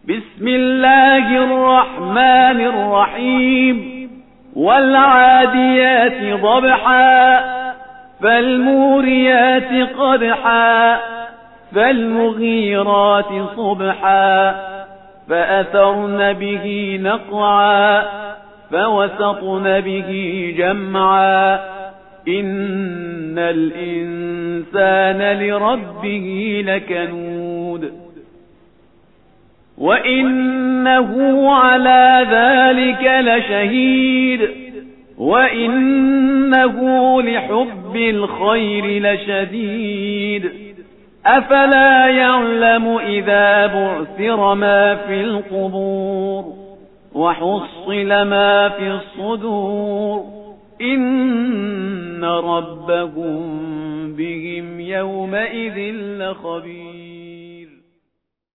بسم الله الرحمن الرحيم والعاديات ضبحا فالموريات قدحا فالمغيرات صبحا فأثرن به نقعا فوسطن به جمعا إن الإنسان لربه لكنود وإنه على ذلك لشهيد وإنه لحب الخير لشديد أفلا يعلم إذا بعثر ما في القبور وحصل ما في الصدور إن ربهم بهم يومئذ لخبير